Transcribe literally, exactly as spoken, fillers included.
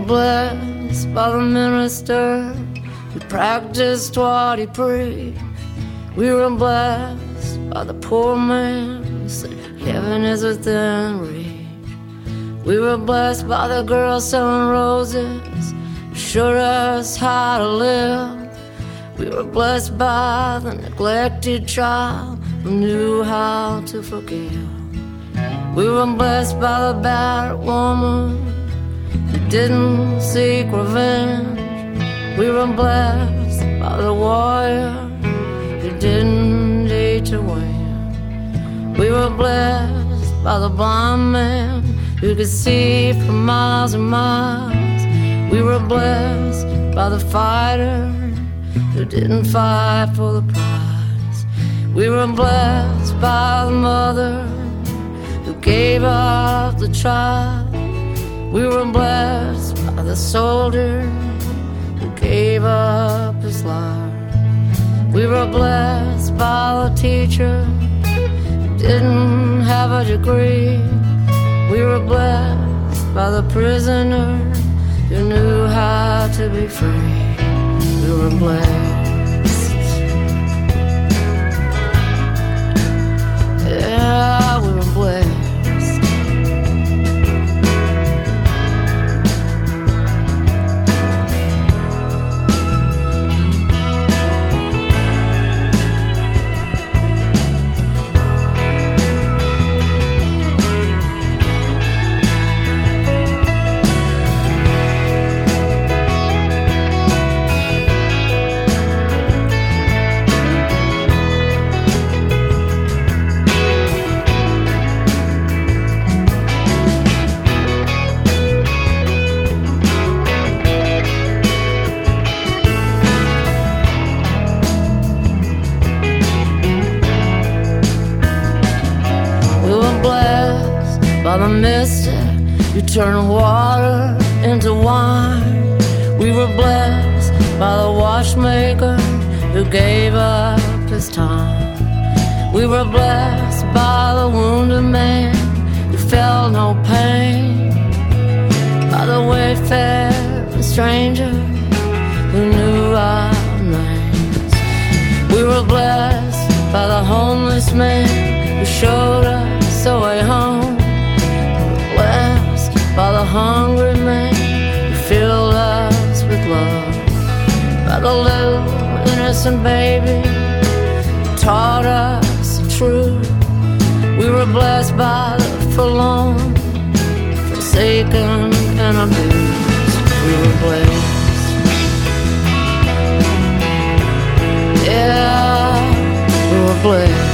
blessed by the minister who practiced what he preached. We were blessed by the poor man who said heaven is within reach. We were blessed by the girl selling roses who showed us how to live. We were blessed by the neglected child who knew how to forgive. We were blessed by the battered woman who didn't seek revenge. We were blessed by the warrior who didn't need to win. We were blessed by the blind man who could see for miles and miles. We were blessed by the fighter who didn't fight for the prize. We were blessed by the mother who gave up the child. We were blessed by the soldier who gave up his life. We were blessed by the teacher who didn't have a degree. We were blessed by the prisoner who knew how to be free. We were blessed. Yeah, we were blessed. By the mister who turned water into wine. We were blessed by the watchmaker who gave up his time. We were blessed by the wounded man who felt no pain, by the wayfaring stranger who knew our names. We were blessed by the homeless man who showed us the way home. Blessed by the hungry man who filled us with love, by the little innocent baby who taught us the truth. We were blessed by the forlorn, forsaken and abused. We were blessed. Yeah, we were blessed.